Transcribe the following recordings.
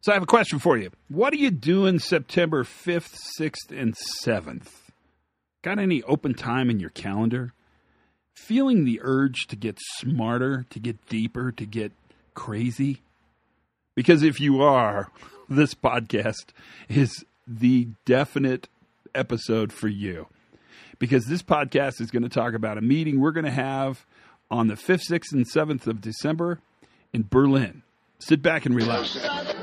So I have a question for you. What are you doing September 5th, 6th, and 7th? Got any open time in your calendar? Feeling the urge to get smarter, to get deeper, to get crazy? Because if you are, this podcast is the definite episode for you. Because this podcast is going to talk about a meeting we're going to have on the 5th, 6th, and 7th of December in Berlin. Sit back and relax.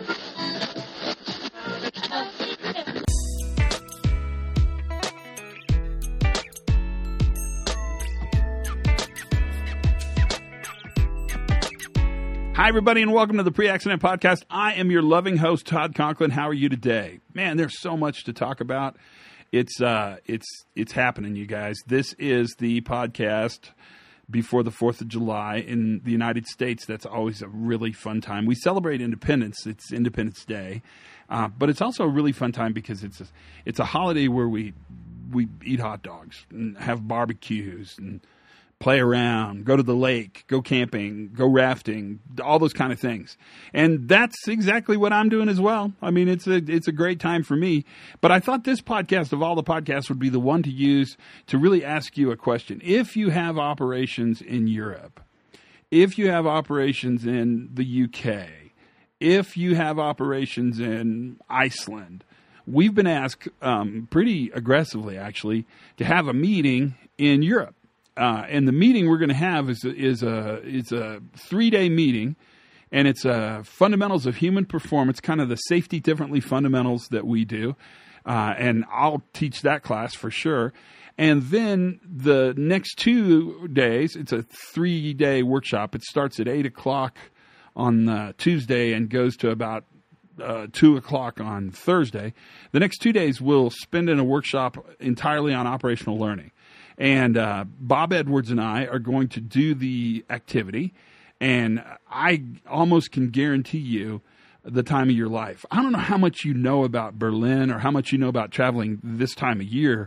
Hi, everybody, and welcome to the Pre-Accident Podcast. I am your loving host, Todd Conklin. How are you today? Man, there's so much to talk about. It's happening, you guys. This is the podcast before the 4th of July in the United States. That's always a really fun time. We celebrate independence. It's Independence Day. But it's also a really fun time because it's a holiday where we eat hot dogs and have barbecues and play around, go to the lake, go camping, go rafting, all those kind of things. And that's exactly what I'm doing as well. I mean, it's a great time for me. But I thought this podcast, of all the podcasts, would be the one to use to really ask you a question. If you have operations in Europe, if you have operations in the UK, if you have operations in Iceland, we've been asked pretty aggressively, actually, to have a meeting in Europe. And the meeting we're going to have is a 3-day meeting, and it's fundamentals of human performance, kind of the safety differently fundamentals that we do. And I'll teach that class for sure. And then the next 2 days, it's a 3-day workshop. It starts at 8 o'clock on Tuesday and goes to about 2 o'clock on Thursday. The next 2 days we'll spend in a workshop entirely on operational learning. And Bob Edwards and I are going to do the activity, and I almost can guarantee you the time of your life. I don't know how much you know about Berlin or how much you know about traveling this time of year.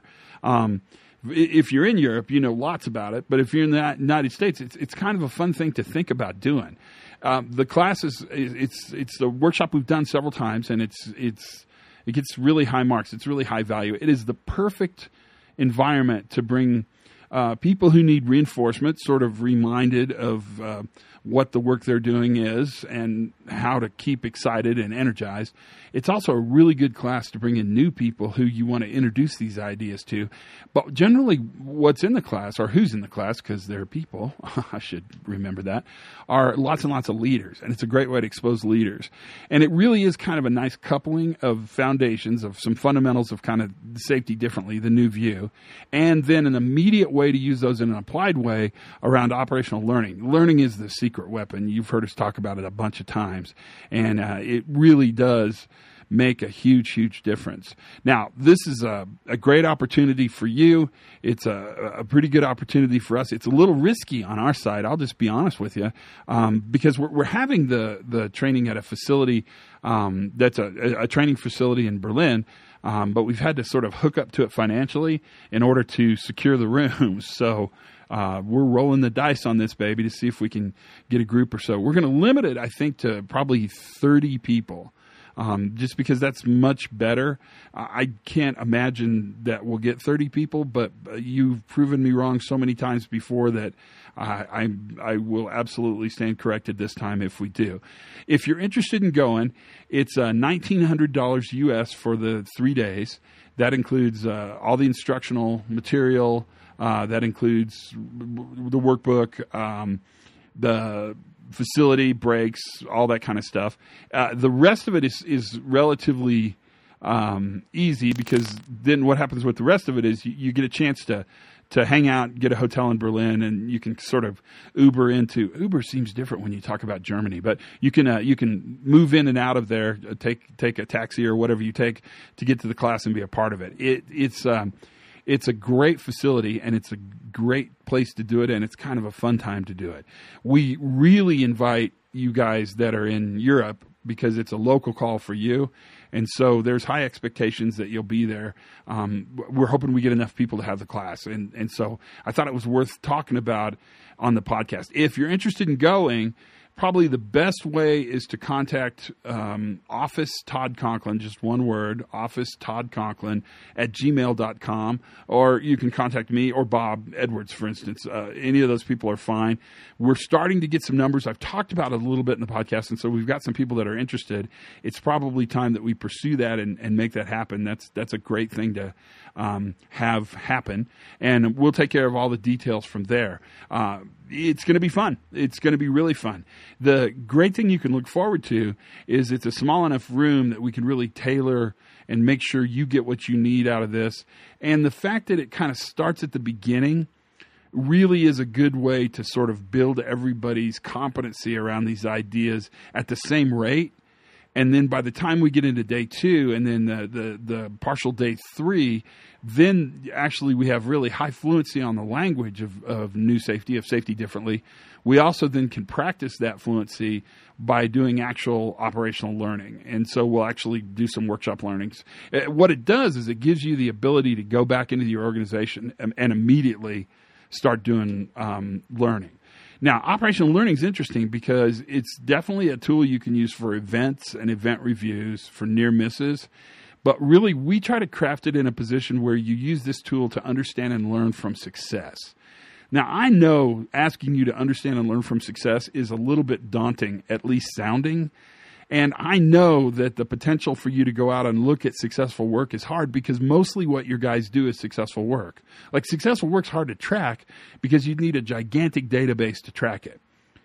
If you're in Europe, you know lots about it, but if you're in the United States, it's kind of a fun thing to think about doing. The class it's a workshop we've done several times, and it gets really high marks. It's really high value. It is the perfect environment to bring people who need reinforcement sort of reminded of what the work they're doing is and how to keep excited and energized. It's also a really good class to bring in new people who you want to introduce these ideas to. But generally what's in the class, or who's in the class, because they're people, I should remember that, are lots and lots of leaders. And it's a great way to expose leaders. And it really is kind of a nice coupling of foundations, of some fundamentals of kind of safety differently, the new view, and then an immediate way to use those in an applied way around operational learning. Learning is the secret weapon. You've heard us talk about it a bunch of times. And it really does make a huge, huge difference. Now, this is a great opportunity for you. It's a pretty good opportunity for us. It's a little risky on our side, I'll just be honest with you, because we're having the training at a facility that's a training facility in Berlin, but we've had to sort of hook up to it financially in order to secure the rooms. So we're rolling the dice on this baby to see if we can get a group or so. We're going to limit it, I think, to probably 30 people. Just because that's much better. I can't imagine that we'll get 30 people, but you've proven me wrong so many times before that I will absolutely stand corrected this time if we do. If you're interested in going, it's $1,900 US for the 3 days. That includes all the instructional material. That includes the workbook, the facility, breaks, all that kind of stuff. The rest of it is relatively easy, because then what happens with the rest of it is you get a chance to hang out, get a hotel in Berlin, and you can sort of Uber seems different when you talk about Germany, but you can move in and out of there, take a taxi or whatever you take to get to the class and be a part of it. It's a great facility, and it's a great place to do it, and it's kind of a fun time to do it. We really invite you guys that are in Europe because it's a local call for you, and so there's high expectations that you'll be there. We're hoping we get enough people to have the class, and so I thought it was worth talking about on the podcast. If you're interested in going, probably the best way is to contact Office Todd Conklin, just one word, Office Todd Conklin at gmail.com, or you can contact me or Bob Edwards, for instance. Any of those people are fine. We're starting to get some numbers. I've talked about it a little bit in the podcast, and so we've got some people that are interested. It's probably time that we pursue that and make that happen. That's a great thing to have happen, and we'll take care of all the details from there. It's going to be fun. It's going to be really fun. The great thing you can look forward to is it's a small enough room that we can really tailor and make sure you get what you need out of this. And the fact that it kind of starts at the beginning really is a good way to sort of build everybody's competency around these ideas at the same rate. And then by the time we get into day 2 and then the partial day 3, then actually we have really high fluency on the language of new safety, of safety differently. We also then can practice that fluency by doing actual operational learning. And so we'll actually do some workshop learnings. What it does is it gives you the ability to go back into your organization and immediately start doing learning. Now, operational learning is interesting because it's definitely a tool you can use for events and event reviews, for near misses. But really, we try to craft it in a position where you use this tool to understand and learn from success. Now, I know asking you to understand and learn from success is a little bit daunting, at least sounding. And I know that the potential for you to go out and look at successful work is hard because mostly what your guys do is successful work. Like successful work's hard to track because you need a gigantic database to track it.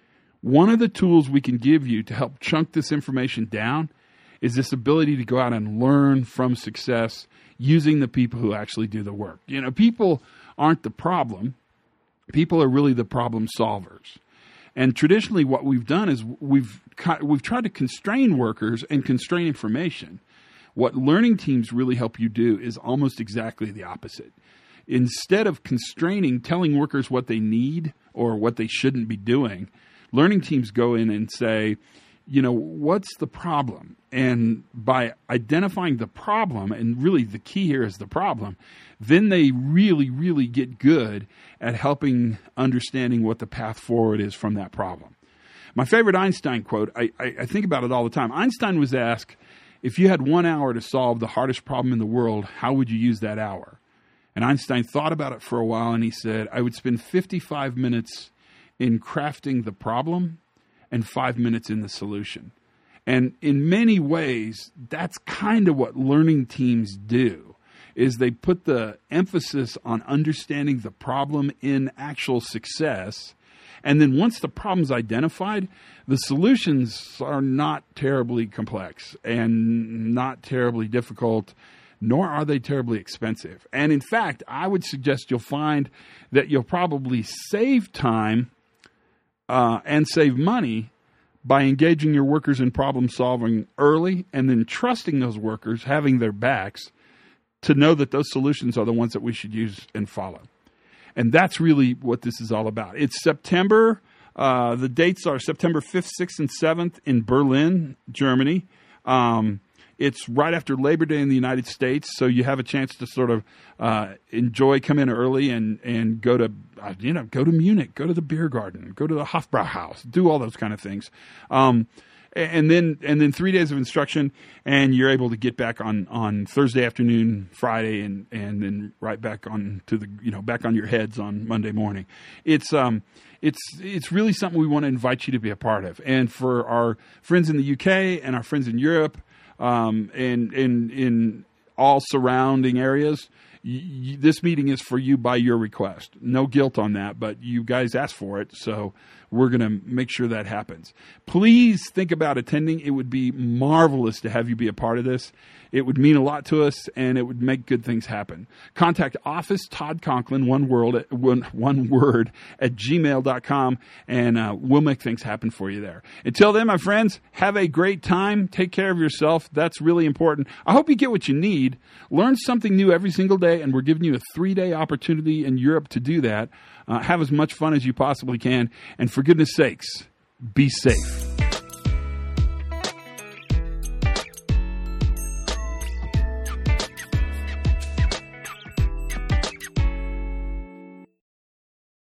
One of the tools we can give you to help chunk this information down is this ability to go out and learn from success using the people who actually do the work. You know, people aren't the problem. People are really the problem solvers. And traditionally what we've done is we've tried to constrain workers and constrain information. What learning teams really help you do is almost exactly the opposite. Instead of constraining, telling workers what they need or what they shouldn't be doing, learning teams go in and say, you know, what's the problem? And by identifying the problem, and really the key here is the problem, then they really, really get good at helping understanding what the path forward is from that problem. My favorite Einstein quote, I think about it all the time. Einstein was asked, if you had 1 hour to solve the hardest problem in the world, how would you use that hour? And Einstein thought about it for a while and he said, I would spend 55 minutes in crafting the problem and 5 minutes in the solution. And in many ways, that's kind of what learning teams do, is they put the emphasis on understanding the problem in actual success. And then once the problem's identified, the solutions are not terribly complex and not terribly difficult, nor are they terribly expensive. And in fact, I would suggest you'll find that you'll probably save time and save money by engaging your workers in problem solving early and then trusting those workers, having their backs, to know that those solutions are the ones that we should use and follow. And that's really what this is all about. It's September. The dates are September 5th, 6th, and 7th in Berlin, Germany. It's right after Labor Day in the United States, so you have a chance to sort of enjoy, come in early and go to Munich, go to the beer garden, go to the Hofbrauhaus, do all those kind of things. And then 3 days of instruction, and you're able to get back on Thursday afternoon, Friday, and then right back on to the back on your heads on Monday morning. It's really something we want to invite you to be a part of. And for our friends in the UK and our friends in Europe, and in all surrounding areas, this meeting is for you by your request. No guilt on that, but you guys asked for it, so we're going to make sure that happens. Please think about attending. It would be marvelous to have you be a part of this. It would mean a lot to us, and it would make good things happen. Contact Office Todd Conklin, one word, at gmail.com, and we'll make things happen for you there. Until then, my friends, have a great time. Take care of yourself. That's really important. I hope you get what you need. Learn something new every single day, and we're giving you a 3-day opportunity in Europe to do that. Have as much fun as you possibly can, and for goodness sakes, be safe.